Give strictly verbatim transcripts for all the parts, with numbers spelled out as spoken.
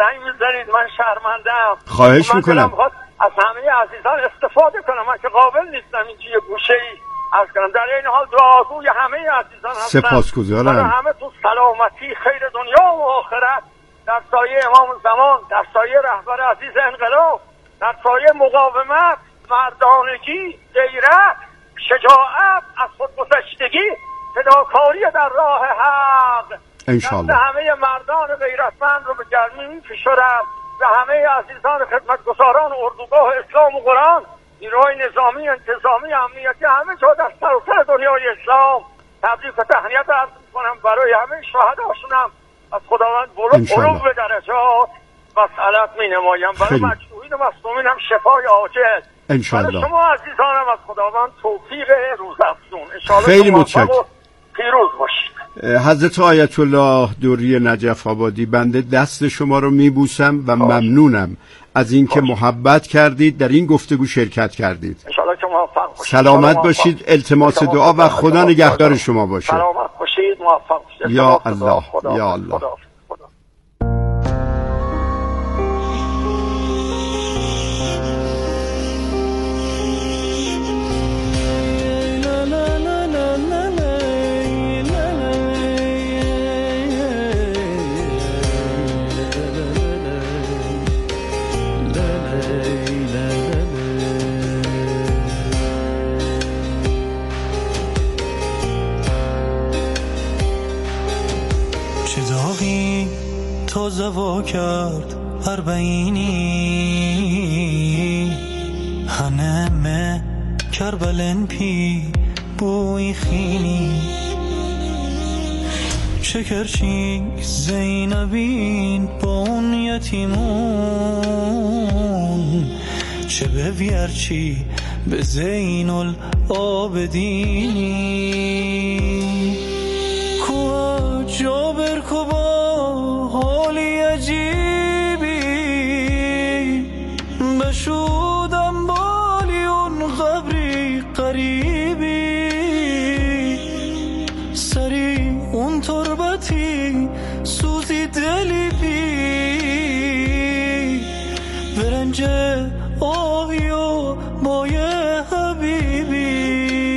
زنگ میزنید، من شرمنده‌ام. خواهش میکنم از همه عزیزان استفاده کنم، من که قابل نیستم اینجا یه گوشه‌ای از کنم. در این حال دعاگوی همه عزیزان هستم. سپاسگزارم. همه تو سلامتی، خیر دنیا و آخرت، در سایه امام زمان، در سایه رهبر عزیز انقلاب، در سایه مقاومت، مردانگی، غیرت، شجاعت، از خودگذشتگی، فداکاری در راه حق. انشالله همه مردان غیرتمند رو به گرمی می‌فشارم. به همه عزیزان خدمتگزاران اردوگاه اسلام و قرآن، نیروهای نظامی، انتظامی، امنیتی، همه جا در سراسر دنیای اسلام تبریک و تهنیت عرض می‌کنم. برای همه شهداشونم از خداوند بلوغ به درجات مسئلت می‌نمایم. برای مجروحین و مصدومین هم شفای عاجل انشالله. برای شما عزیزانم از خداوند توفیق روزافزون. انشالله خیلی متشکرم. پیروز باشید. حضرت آیت الله دوری نجف آبادی، بنده دست شما رو میبوسم و ممنونم از اینکه محبت کردید، در این گفتگو شرکت کردید. انشالله که موفق باشید. سلامت باشید. التماس دعا و خدا نگهدار شما باشه. سلامت باشید، موفق باشید. یا الله یا الله. تازه وا کرد اربعینی هنمه کربلن پی بوی خینی شکرچی زینبین با اون یتیمون چه به ویرچی به زین العابدینی کوه جابر کوبا حالی عجیبی بشودم بالی اون قبری قریبی سری اون تربتی سوزی دلی بی برنج آهی و بایه حبیبی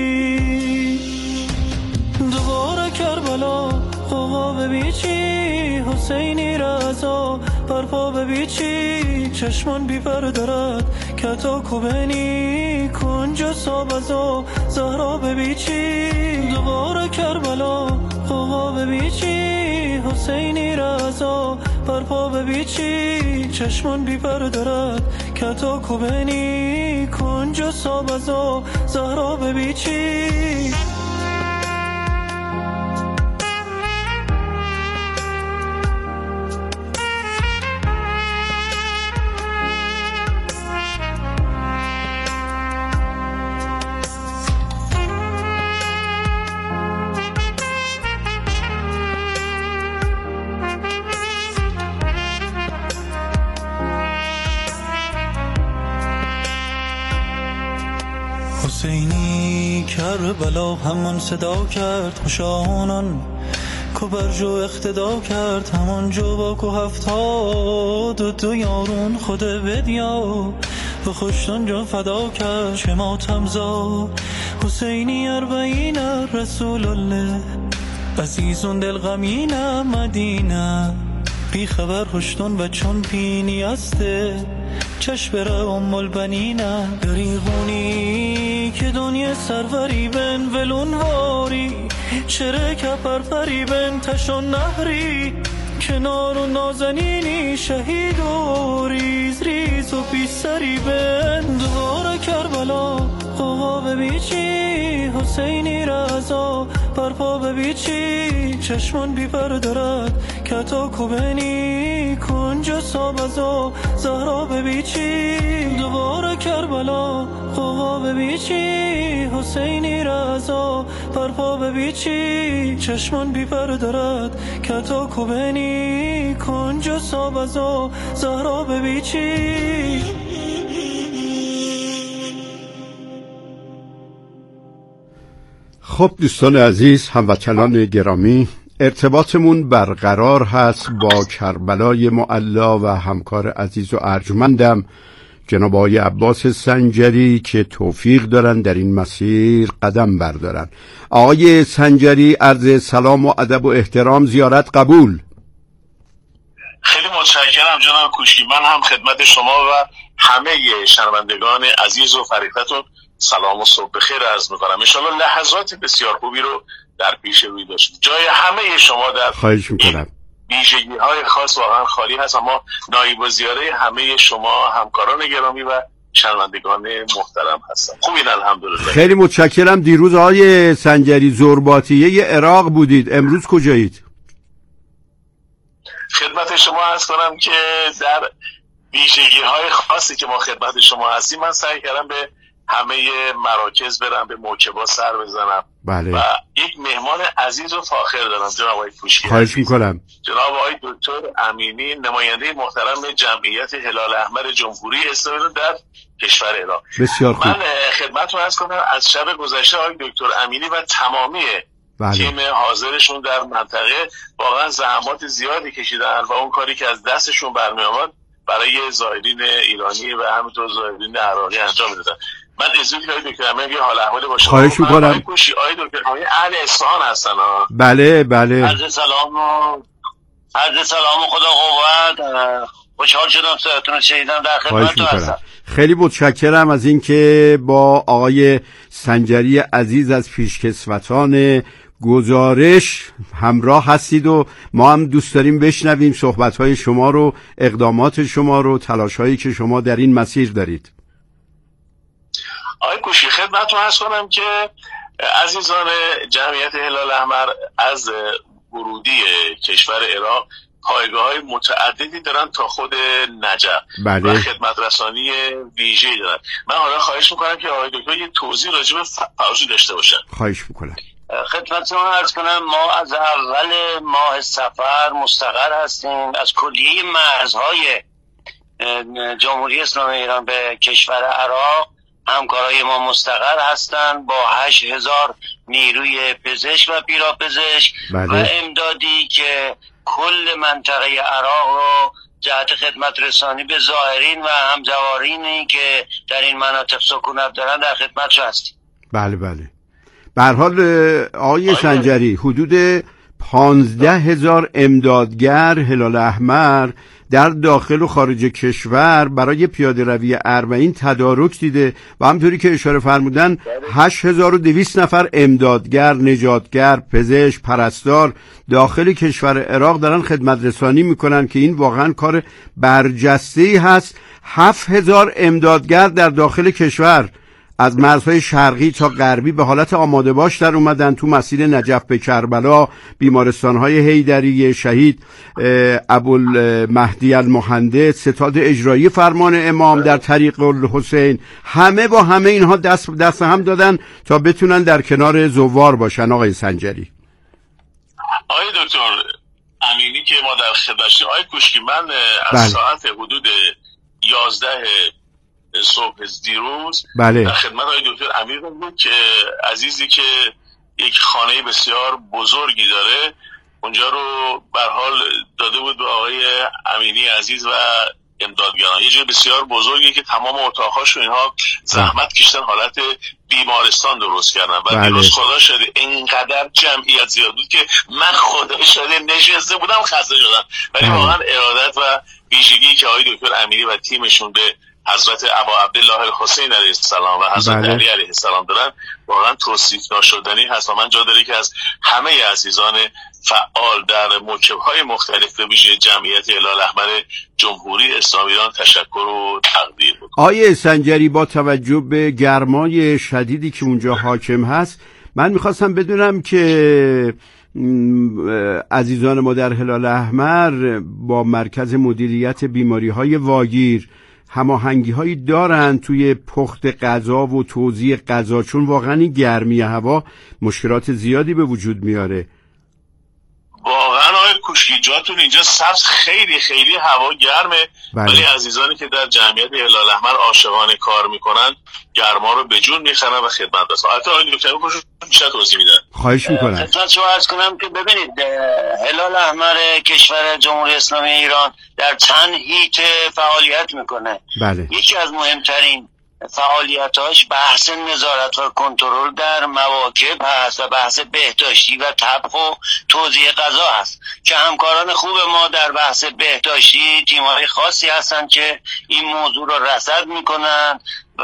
دوباره کربلا آقا ببیچی حسینی رضا برپا ببیچی چشمان بی پر دارد کتا کوبنی کنج سابزا زهرا ببیچی دوباره کربلا آقا ببیچی حسینی رضا برپا ببیچی چشمان بی پر دارد کتا کوبنی کنج سابزا زهرا ببیچی حسینی کربلا همون صدا کرد خوشانان کو برجو اقتدا کرد همون جو با کو هفتاد و دو یارون خود بدیا و خوشتون جا فدا کرد چه ماتم زا حسینی اربعین رسول الله عزیزون دل غمین مدینه بی خبر خوشتون و چون پینی استه چشم بره ام البنینه دریغونی که دنیا سروری بن ولون واری چره کپر پری بن تشون نهری کنار و نازنینی شهید و ریز ریز و بی سری بن دوباره کربلا آقا ببیچی حسینی رضا برپا ببیچی چشمان بی پر دارد کتا کوبنی کنج سابزا زهرا ببیچی دوباره کربلا آقا ببیچی حسینی رضا برپا ببیچی چشمان بی پر دارد کتا کوبنی کنج سابزا زهرا ببیچی. خب دوستان عزیز، هموطنان گرامی، ارتباطمون برقرار هست با کربلای معلا و همکار عزیز و ارجمندم جناب آقای عباس سنجری که توفیق دارن در این مسیر قدم بردارن. آقای سنجری، عرض سلام و ادب و احترام، زیارت قبول. خیلی متشکرم جناب کوشکی. من هم خدمت شما و همه شنوندگان عزیز و فریقتون سلام و صبح بخیر عرض میکنم. انشالله لحظات بسیار خوبی رو در پیش روی داشتید. جای همه شما در خواهش میکنم. ویژگی های خاص واقعا خالی هست، اما نایب وزیاره همه شما همکاران گرامی و شنوندگان محترم هستم. خوبین الحمدلله. خیلی متشکرم. دیروز آقای سنجری زورباطیه عراق بودید، امروز کجایید؟ خدمت شما عرض کنم که در ویژگی های خاصی که ما خدمت شما هستیم من سعی کردم به همه مراکز برم، به موکبا سر بزنم. بله. و یک مهمان عزیز و فاخر دارم جناب آقای کوشکی. خواهش میکنم. جناب آقای دکتر امینی، نماینده محترم جمعیت هلال احمر جمهوری اسلامی در کشور عراق. بسیار خوب. من خدمتتون عرض کنم از شب گذشته آقای دکتر امینی و تمامی بله. تیم حاضرشون در منطقه واقعا زحمات زیادی کشیدن و اون کاری که از دستشون برمی آمد برای زائرین ایرانی و همینطور زائرین عراقی انجام میدادن. من اجازه بدید آقای دکتر امینی یه حال احوالی باشه. خواهش می‌کنم. آقای کوشی، آقای دکتر امینی اهل اصفهان هستن ها؟ بله بله. عرض سلام و عرض سلام و خدا قوت. خوشحال شدم صداتون رو شنیدم، در خدمتتون هستم. خیلی متشکرم از اینکه با آقای سنجری عزیز از پیشکسوتان گزارش همراه هستید و ما هم دوست داریم بشنویم صحبت‌های شما رو، اقدامات شما رو، تلاش‌هایی که شما در این مسیر دارید. آقای کوشی، خدمتتون عرض کنم که عزیزان جمعیت هلال احمر از ورودی کشور عراق پایگاه‌های متعددی دارن تا خود نجف. بله. و خدمت رسانی ویژه‌ای دارن. من حالا خواهش میکنم که آقای دکتر یه توضیح راجع به فرضی داشته باشن. خواهش میکنم. خدمتتون عرض کنم ما از اول ماه صفر مستقر هستیم. از کلیه مرزهای جمهوری اسلامی ایران به کشور عراق همکارای ما مستقر هستند با هشت هزار نیروی پزشک و پیراپزشک و امدادی که کل منطقه عراق رو جهت خدمت رسانی به زائرین و همجوارینی که در این مناطق سکونت دارن در خدمتش هستیم. بله بله. به هر حال آقای سنجری، حدود پانزده هزار امدادگر هلال احمر در داخل و خارج کشور برای پیاده روی اربعین تدارک دیده و همطوری که اشاره فرمودن هشت هزار و دویست نفر امدادگر، نجاتگر، پزشک، پرستار داخل کشور عراق دارن خدمت رسانی میکنن که این واقعا کار برجسته‌ای هست. هفت هزار امدادگر در داخل کشور از مرزهای شرقی تا غربی به حالت آماده باش در اومدن تو مسیر نجف به کربلا، بیمارستان‌های حیدریه، شهید ابوالمهدی المهندس، ستاد اجرایی فرمان امام در طریق الحسین، همه با همه اینها دست دست هم دادن تا بتونن در کنار زوار باشن. آقای سنجری. آقای دکتر امینی که ما در خدمتشیم، آقای کوشکی، من از بله. ساعت حدود یازده صبح دیروز بله. در خدمت آقای دکتر امیر بود که عزیزی که یک خانه بسیار بزرگی داره اونجا رو به حال داده بود به آقای امینی عزیز و امدادگران. یه جای بسیار بزرگی که تمام اتاق‌هاش و اینها زحمت کشیدن، حالت بیمارستان درست کردن و بله. دیروز خدا شده اینقدر جمعیت زیاد بود که من خدا شده نشسته بودم خسته شدم، ولی واقعا ارادت و ویژگی که آقای دکتر امینی و تیمشون به حضرت ابا عبدالله الحسین علیه السلام و حضرت بله. علی علیه السلام دارن واقعا توصیف ناشدنی هست و من جا داره که از همه عزیزان فعال در موکب‌های مختلف به ویژه جمعیت هلال احمر جمهوری اسلامی ایران تشکر و تقدیر بکنم. آقای سنجری، با توجه به گرمای شدیدی که اونجا حاکم هست من میخواستم بدونم که عزیزان ما در هلال احمر با مرکز مدیریت بیماری‌های واگیر هماهنگی‌هایی دارن توی پخت غذا و توزیع غذا، چون واقعا این گرمی هوا مشکلات زیادی به وجود میاره. واقعا آقای کوشکی جاتون اینجا سبز، خیلی خیلی هوا گرمه، ولی عزیزانی که در جمعیت هلال احمر عاشقانه کار میکنن گرما رو به جون میخرن و خدمت رسن. حتی آقای دکتر کوشکی بیشتر توضیح میدن. خواهش میکنم. خدمت شما عرض کنم که ببینید هلال احمر کشور جمهوری اسلامی ایران در چند هیت فعالیت میکنه. بله. یکی از مهمترین فعالیتاش بحث نظارت و کنترل در مواکب هست و بحث بهداشتی و طبخ و توزیع غذا هست که همکاران خوب ما در بحث بهداشتی تیم‌های خاصی هستن که این موضوع رو رصد میکنن و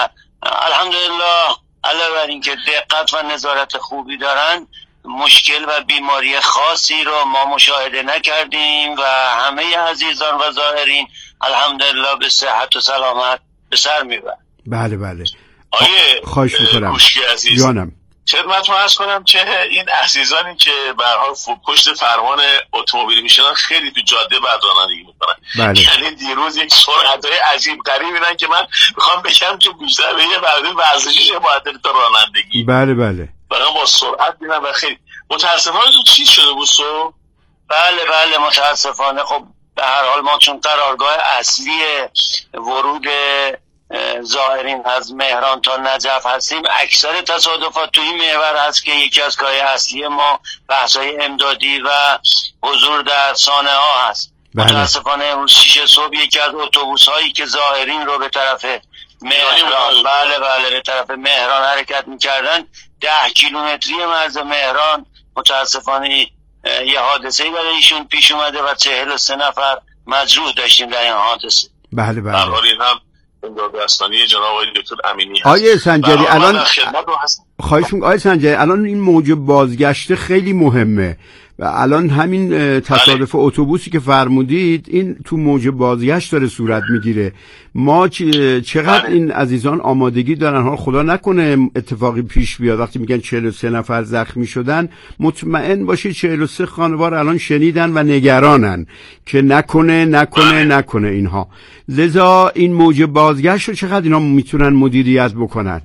الحمدلله علاوه بر این که دقت و نظارت خوبی دارن مشکل و بیماری خاصی رو ما مشاهده نکردیم و همه عزیزان و زائرین الحمدلله به صحت و سلامت به سر میبرن. بله بله. آیه خواهش میکنم کوشکی عزیز جانم، خدمتتون عرض کنم که این عزیزانی که به هر حال پشت فرمان اتومبیل میشن خیلی تو جاده بعد رانندگی میکنن. بله. یعنی دیروز یک سرعت‌های عجیب غریبی میرن که من میخوام بگم که بیشتر به یه برده ورزشی معدل تا رانندگی. بله بله. واقعا با سرعت میرن و خیلی متاسفانه تو چی شده بود سو؟ بله بله متاسفانه. خب به هر حال ما چون قرارگاه اصلی ورود زائرین از مهران تا نجف هستیم، اکثر تصادفات توی این محور هست که یکی از کارهای اصلی ما بحث‌های امدادی و حضور در سانحه ها هست. بله. متاسفانه امروز شیش صبح یکی از اتوبوس هایی که زائرین رو به طرف مهران بله بله به طرف مهران حرکت میکردن ده کیلومتری مرز مهران متاسفانه یه حادثه‌ای برای ایشون پیش اومده و چهل و سه نفر مجروح داشتیم در این حادثه. بله بله. در این هم امداد رسانی جناب آقای دکتر امینی هست. آیه سنجری الان خواهش می‌کنم آیه سنجری الان این موج بازگشت خیلی مهمه و الان همین تصادف بله. اتوبوسی که فرمودید این تو موج بازگشت داره صورت میگیره. ما چقدر بله. این عزیزان آمادگی دارن، ها خدا نکنه اتفاقی پیش بیاد وقتی میگن چهل و سه نفر زخمی شدن، مطمئن باشید چهل و سه خانوار الان شنیدن و نگرانن که نکنه نکنه بله. نکنه اینها. لذا این موج بازگشت رو چقدر اینا میتونن مدیریت بکنن؟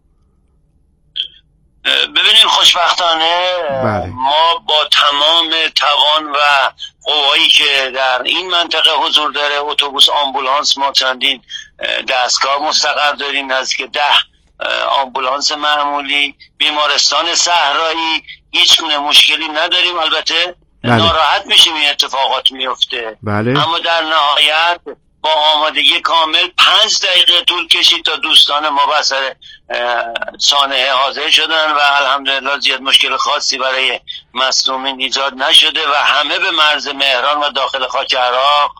ببینید خوشبختانه بله. ما با تمام توان و قوایی که در این منطقه حضور داره، اتوبوس آمبولانس ما چندین دستگاه مستقر داریم، نزدیک ده آمبولانس معمولی، بیمارستان صحرایی، هیچ گونه مشکلی نداریم. البته بله. ناراحت میشیم این اتفاقات میفته بله. اما در نهایت با آمادگی کامل پنج دقیقه طول کشید تا دوستان ما بسر سانحه حاضر شدن و الحمدلله زیاد مشکل خاصی برای مصدومین ایجاد نشده و همه به مرز مهران و داخل خاک عراق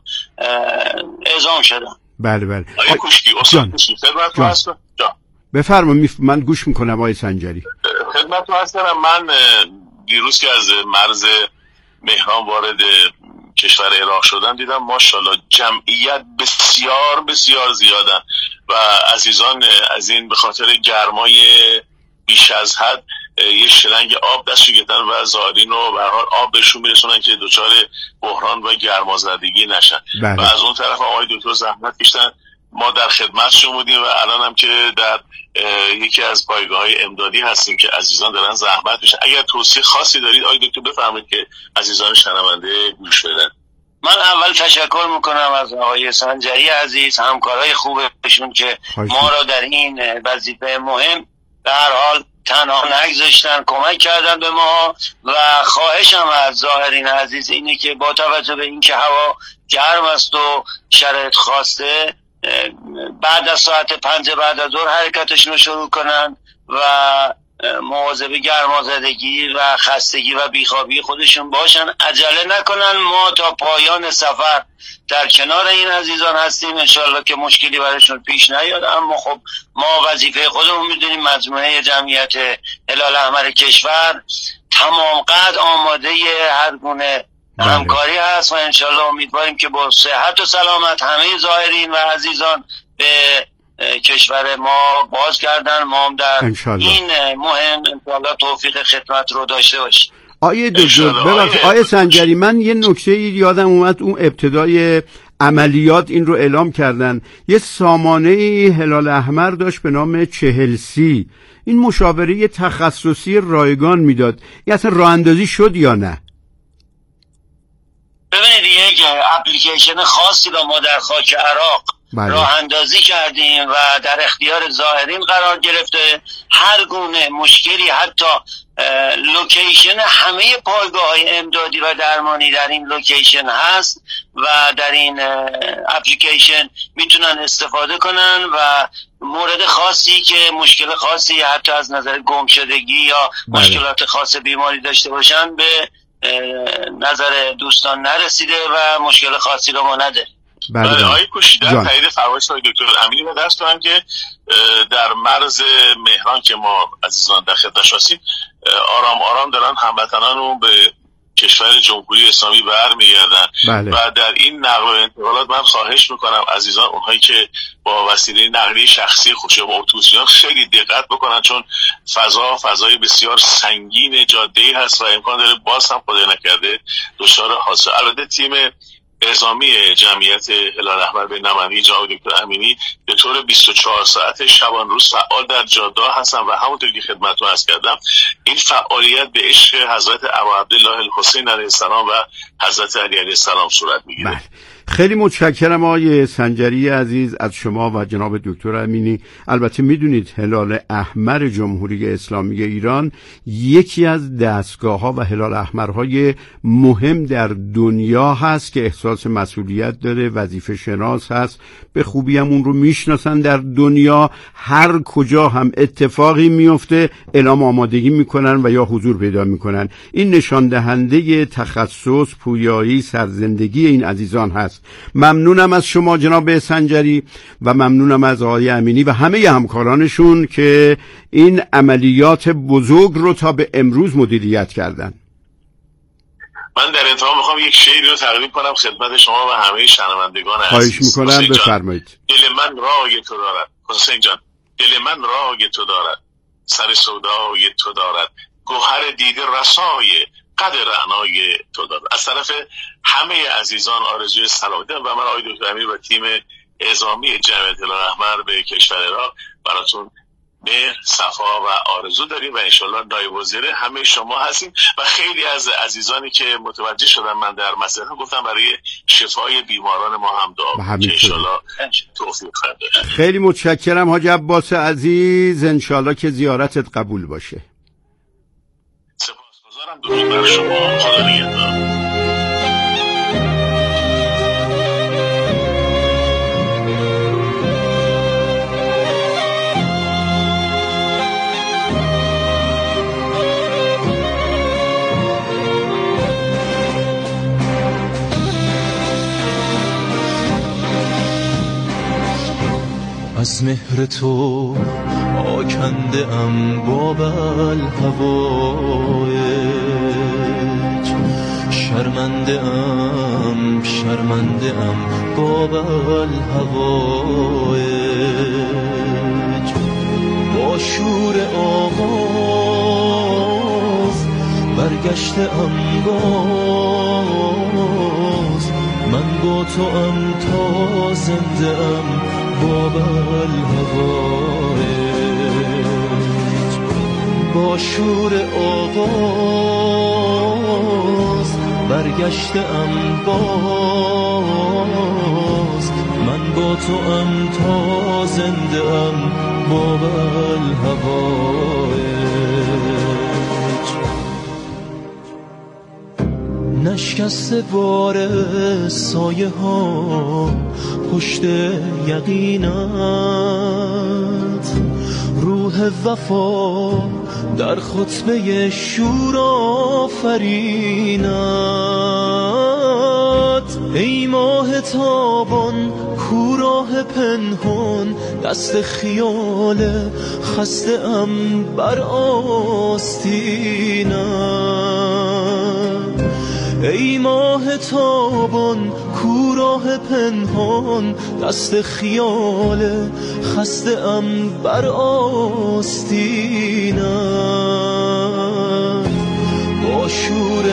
اعزام شدن. بله بله. آیا کوشکی جان جان جان بفرما من گوش میکنم آقای سنجری. خدمتتون هستم. من دیروز که از مرز مهران وارد کشور عراق شدن دیدم ماشاءالله جمعیت بسیار بسیار زیادن و عزیزان از این به خاطر گرمای بیش از حد یه شلنگ آب دستشو گرفتن و زائرین رو به هر حال آب بهشون میرسونن که دچار بحران و گرمازدگی نشن. بله. و از اون طرف آقای دکتر زحمت کشیدن، ما در خدمتشون بودیم و الان هم که در یکی از پایگاه‌های امدادی هستیم که عزیزان دارن زحمت میشن. اگر توصیه خاصی دارید آقای دکتر بفرمایید که عزیزان شنونده گوش بدن. من اول تشکر میکنم از آقای سنجری عزیز، همکارای خوبشون که ما را در این وظیفه مهم به هر حال تنها نگذاشتن، کمک کردن به ما و خواهشم از زائرین عزیز اینه که با توجه به اینکه هوا گرم است و شرایط خواسته بعد از ساعت پنج بعد از ظهر حرکتشون رو شروع کنن و مواظب گرمازدگی و خستگی و بیخوابی خودشون باشن، عجله نکنن. ما تا پایان سفر در کنار این عزیزان هستیم انشالله که مشکلی برایشون پیش نیاد. اما خب ما وظیفه خودمون میدونیم، مجموعه جمعیت هلال احمر کشور تمام قد آماده هر گونه همکاری هست و انشالله امیدواریم که با صحت و سلامت همه زائرین و عزیزان به کشور ما باز کردن. ما هم در انشالله. این مهم انشالله توفیق خدمت رو داشته باشیم. آیه دکتر ببخشید آیه سنجری، من یه نکته یادم اومد، اون ابتدای عملیات این رو اعلام کردن یه سامانه هلال احمر داشت به نام چهل سی، این مشاوره تخصصی رایگان میداد، این اصلا راه اندازی شد یا نه؟ ببینید یک اپلیکیشن خاصی رو ما در خاک عراق بله. راه اندازی کردیم و در اختیار زائرین قرار گرفته. هر گونه مشکلی، حتی لوکیشن همه پایگاه‌های امدادی و درمانی در این لوکیشن هست و در این اپلیکیشن میتونن استفاده کنن و مورد خاصی که مشکل خاصی حتی از نظر گمشدگی یا بله. مشکلات خاص بیماری داشته باشن به نظر دوستان نرسیده و مشکل خاصی رو ما نداره. بله آقای کوشی در تایید فرمایش آقای دکتر امینی و دست دارم که در مرز مهران که ما عزیزان در خدمتش هستیم آرام آرام دارن هموطنان رو به کشور جمهوری اسلامی برمیگردن بله. و در این نقل و انتقالات من خواهش میکنم عزیزان اونهایی که با وسیله نقلیه شخصی خودشون با اتوبوسیان خیلی دقت بکنن، چون فضا فضای بسیار سنگین جاده‌ای هست و امکان داره باز هم خدای نکرده دچار حادثه. البته تیم اعزامی جمعیت هلال احمر به نمایی جناب دکتر امینی به طور بیست و چهار ساعت شبان روز فعال در جاده هستن و همونطور که خدمتتون عرض کردم این فعالیت به عشق حضرت ابا عبدالله الحسین علیه السلام و حضرت علی علیه السلام صورت میگیره. بله. خیلی متشکرم آقای سنجری عزیز از شما و جناب دکتر امینی. البته میدونید هلال احمر جمهوری اسلامی ایران یکی از دستگاه‌ها و هلال احمرهای مهم در دنیا هست که احساس مسئولیت داره، وظیفه شناس هست، به خوبی هم اون رو میشناسن در دنیا. هر کجا هم اتفاقی میفته اعلام آمادگی میکنن و یا حضور پیدا میکنن. این نشان دهنده تخصص، پویایی، سرزندگی این عزیزان هست. ممنونم از شما جناب سنجری و ممنونم از آقای امینی و همه همکارانشون که این عملیات بزرگ رو تا به امروز مدیریت کردن. من در انتها میخوام یک شعری رو تقدیم کنم خدمت شما و همه شنوندگان عزیز. خواهش میکنم بفرمایید. دل من رای تو دارد حسین جان، دل من رای تو دارد، سر سودای تو دارد، گوهر دیده رسای قدر رعنای تو دارد. از طرف همه عزیزان آرزوی سلامت و من آقای دکتر امیر و تیم اعزامی جمعیت هلال احمر به کشور عراق براتون مهر، صفا و آرزو داریم و انشالله نایب وزیر همه شما هستیم و خیلی از عزیزانی که متوجه شدن من در مسئله گفتم برای شفای بیماران ما هم دعا که انشالله توفیق خواهد. خیلی متشکرم حاج عباس عزیز، انشالله که زیارتت قبول باشه. سپاسگزارم. درود بر شما. خدا نگهدار. از مهر تو آکنده ام بابل هوایج، شرمنده ام شرمنده ام بابل هوایج. با شور آغاز برگشته ام باز، من با تو ام تا زنده ام بابل هوایج. با شور آغاز برگشته ام باز، من با تو ام تا زنده ام بابل هوایج. نشکسته بار سایه ها پشت یقینت، روح وفا در خطبه شور آفرینت. ای ماه تابان کوراه پنهان، دست خیال خسته ام بر آستینت. ای ماه تابان کوراه پنهان، دست خیال خسته ام بر آستینت. با شور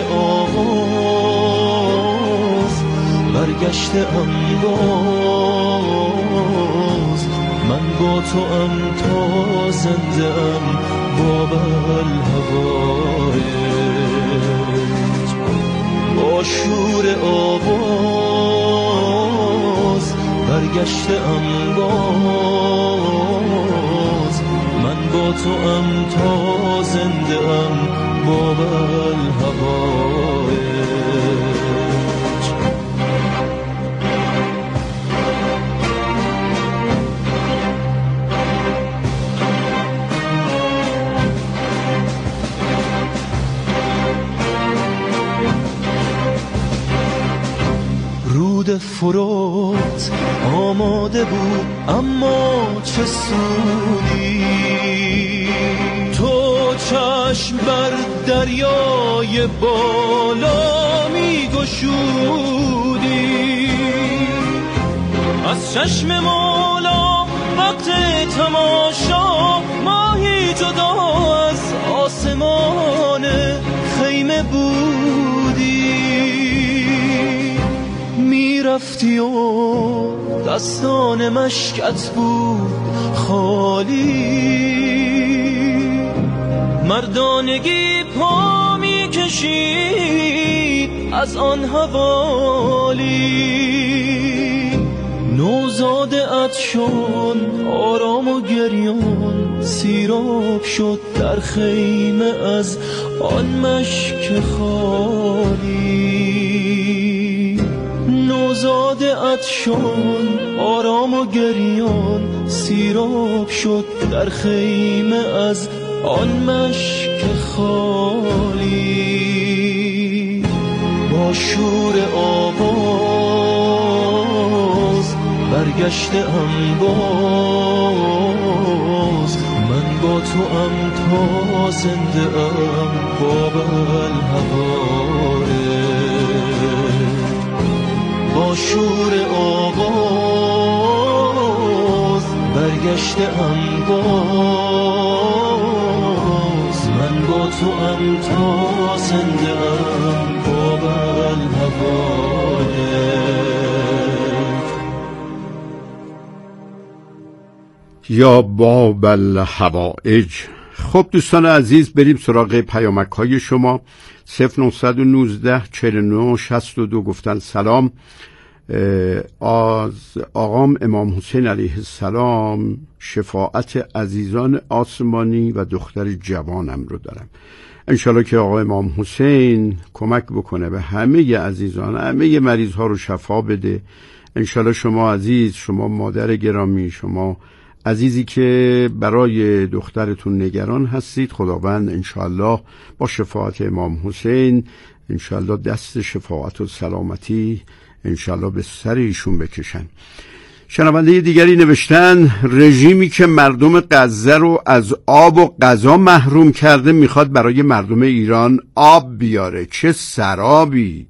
آغاز برگشته ام باز، من با تو ام تا زنده ام بابل هوایج. با شور آواز برگشتم باز. من با تو ام تا زنده ام با الهوایج. رود فرات آماده بود اما چه سودی، تو چشم بر دریای بالا می گشودی. از چشم مولا وقت تماشا ماهی جدا از آسمان خیمه بودی. میرفتی و دستان مشکت بود خالی، مردانگی پا میکشید از آن حوالی. نوزاده عطشان آرام و گریان سیراب شد در خیمه از آن مشک خالی. نوزاده عطشان آرام و گریان سیراب شد در خیمه از آن مشک خالی. با شور آواز برگشتم باز. من با تو ام تا زنده ام با الهوایج. با شور آواز برگشتم باز. من با تو ام تا زنده ام با الهوایج. یا باب الحوائج. خب دوستان عزیز، بریم سراغ پیامک های شما. صفر نهصد و نوزده چهل و نه شصت و دو گفتن سلام. از آقام امام حسین علیه السلام شفاعت عزیزان آسمانی و دختر جوانم رو دارم. انشالله که آقا امام حسین کمک بکنه به همه عزیزان، همه مریض ها رو شفا بده. انشالله شما عزیز، شما مادر گرامی، شما عزیزی که برای دخترتون نگران هستید، خداوند انشالله با شفاعت امام حسین انشالله دست شفاعت و سلامتی انشالله به سر ایشون بکشن. شنونده دیگری نوشتن رژیمی که مردم غزه رو از آب و غذا محروم کرده میخواد برای مردم ایران آب بیاره. چه سرابی!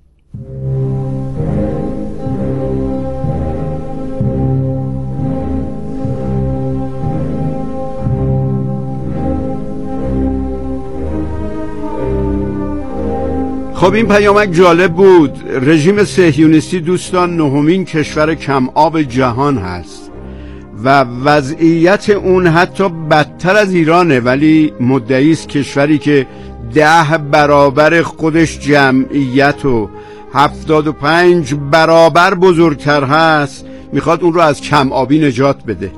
خب این پیامک جالب بود. رژیم صهیونیستی دوستان نهمین کشور کم آب جهان هست و وضعیت اون حتی بدتر از ایرانه، ولی مدعی است کشوری که ده برابر خودش جمعیت و هفتاد و پنج برابر بزرگتر هست میخواد اون رو از کم آبی نجات بده.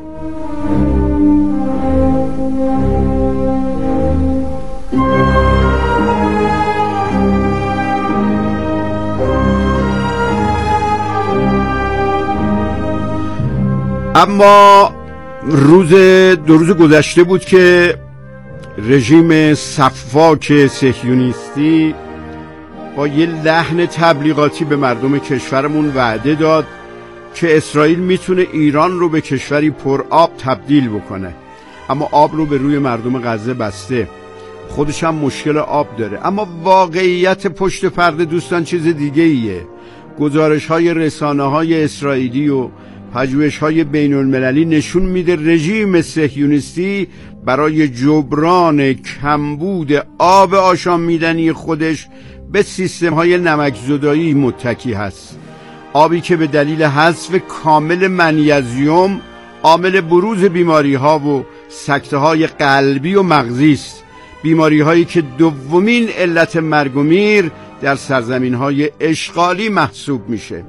اما روز دو روز گذشته بود که رژیم سفاک صهیونیستی با یه لحن تبلیغاتی به مردم کشورمون وعده داد که اسرائیل میتونه ایران رو به کشوری پر آب تبدیل بکنه، اما آب رو به روی مردم غزه بسته. خودش هم مشکل آب داره. اما واقعیت پشت پرده دوستان چیز دیگه ایه. گزارش های رسانه های اسرائیلی و پژوهش‌های بین‌المللی نشون میده رژیم صهیونیستی برای جبران کمبود آب آشامیدنی خودش به سیستم‌های نمکزدایی متکی هست. آبی که به دلیل حذف کامل منیزیم عامل بروز بیماری‌ها و سکته‌های قلبی و مغزی است. بیماری‌هایی که دومین علت مرگ و میر در سرزمین های اشغالی محسوب میشه.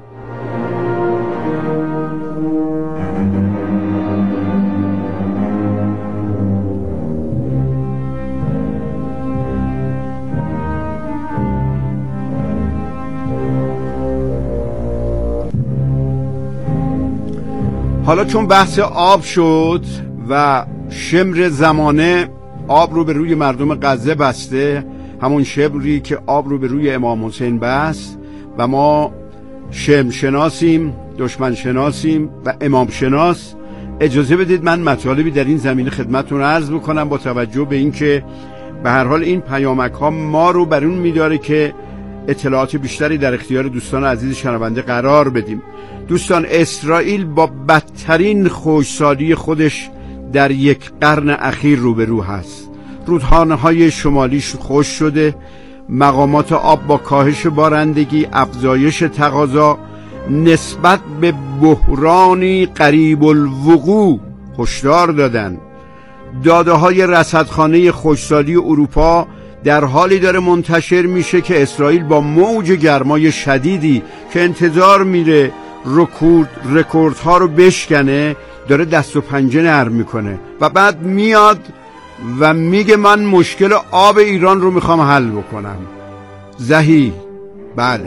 حالا چون بحث آب شد و شمر زمانه آب رو به روی مردم غزه بسته، همون شمری که آب رو به روی امام حسین بست، و ما شمر شناسیم، دشمن شناسیم و امام شناس، اجازه بدید من مطالبی در این زمینه خدمتتون عرض بکنم با توجه به اینکه به هر حال این پیامک ها ما رو بر اون میداره که اطلاعات بیشتری در اختیار دوستان عزیز شنونده قرار بدیم. دوستان، اسرائیل با بدترین خشکسالی خودش در یک قرن اخیر روبرو هست. رودخانه های شمالیش خشک شده، مقامات آب با کاهش بارندگی، افزایش تقاضا نسبت به بحرانی قریب الوقوع هشدار دادن. داده های رصدخانه خشکسالی اروپا در حالی داره منتشر میشه که اسرائیل با موج گرمای شدیدی که انتظار میره رکورد رکوردها رو بشکنه داره دست و پنجه نرم میکنه و بعد میاد و میگه من مشکل آب ایران رو میخوام حل بکنم. زهی بله.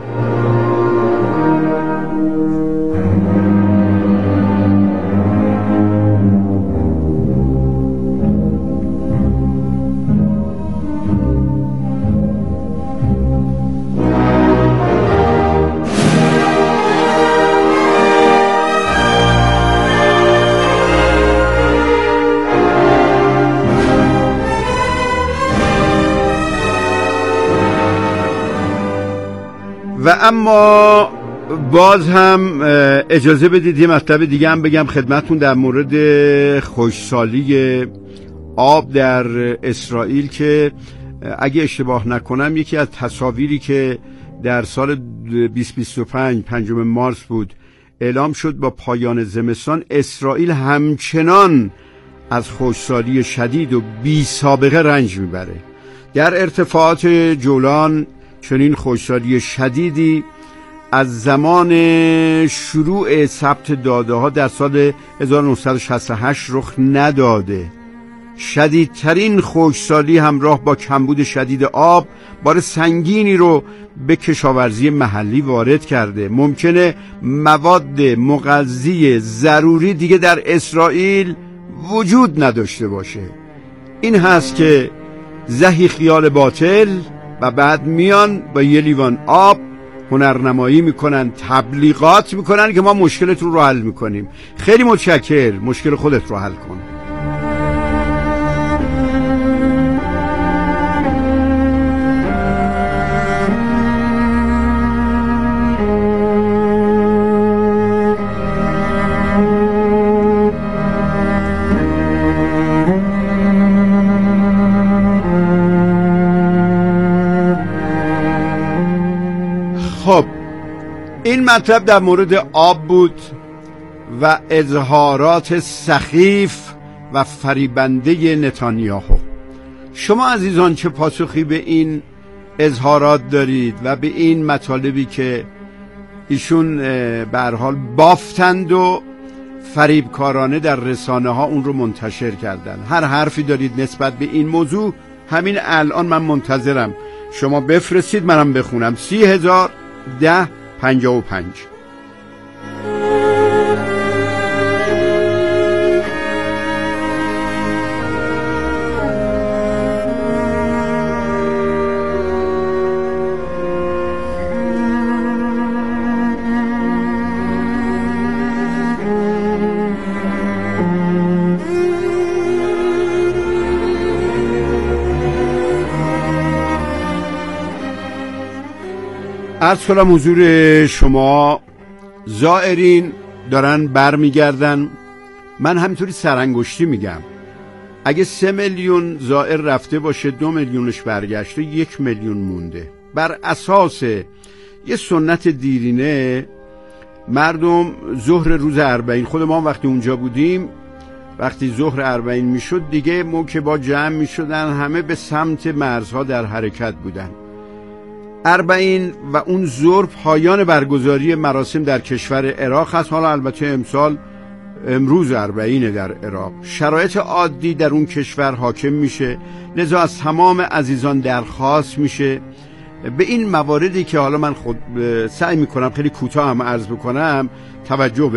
و اما باز هم اجازه بدید یه مطلب دیگه هم بگم خدمتون در مورد خشکسالی آب در اسرائیل که اگه اشتباه نکنم یکی از تصاویری که در سال بیست بیست و پنج پنجم مارس بود اعلام شد با پایان زمستان، اسرائیل همچنان از خشکسالی شدید و بی سابقه رنج میبره. در ارتفاعات جولان چنین خشکسالی شدیدی از زمان شروع ثبت داده ها در سال هزار و نهصد و شصت و هشت رخ نداده. شدیدترین خشکسالی همراه با کمبود شدید آب بار سنگینی رو به کشاورزی محلی وارد کرده. ممکنه مواد مغذی ضروری دیگه در اسرائیل وجود نداشته باشه. این هست که زهی خیال باطل و بعد میان با یه لیوان آب هنرنمایی میکنن، تبلیغات میکنن که ما مشکلتون رو حل میکنیم. خیلی متشکر، مشکل خودت رو حل کن. خب این مطلب در مورد آب بود و اظهارات سخیف و فریبنده نتانیاهو. شما عزیزان چه پاسخی به این اظهارات دارید و به این مطالبی که ایشون به هر حال بافتند و فریبکارانه در رسانه ها اون رو منتشر کردن؟ هر حرفی دارید نسبت به این موضوع همین الان من منتظرم شما بفرستید منم بخونم. سی هزار ده پنجاه و پنج. عرض کنم حضور شما زائرین دارن برمیگردن. من همینطوری سرانگشتی میگم اگه سه میلیون زائر رفته باشه دو میلیونش برگشته، یک میلیون مونده. بر اساس یه سنت دیرینه مردم ظهر روز اربعین، خود ما وقتی اونجا بودیم وقتی ظهر اربعین میشد دیگه موکبا جمع میشدن، همه به سمت مرزها در حرکت بودن. اربعین و اون ظهر پایان برگزاری مراسم در کشور عراق هست. حالا البته امسال امروز اربعینه در عراق. شرایط عادی در اون کشور حاکم میشه، لذا از تمام عزیزان درخواست میشه به این مواردی که حالا من خود سعی میکنم خیلی کوتاه هم عرض بکنم توجه